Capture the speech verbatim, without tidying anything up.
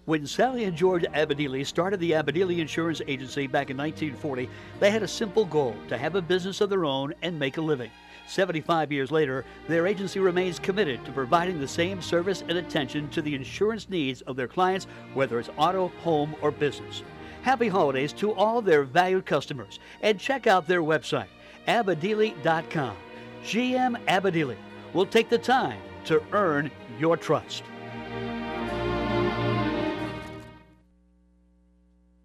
When Sally and George Abadili started the Abadili Insurance Agency back in nineteen forty, they had a simple goal: to have a business of their own and make a living. seventy-five years later, their agency remains committed to providing the same service and attention to the insurance needs of their clients, whether it's auto, home, or business. Happy holidays to all their valued customers, and check out their website, abadili dot com. G M Abadili will take the time to earn your trust.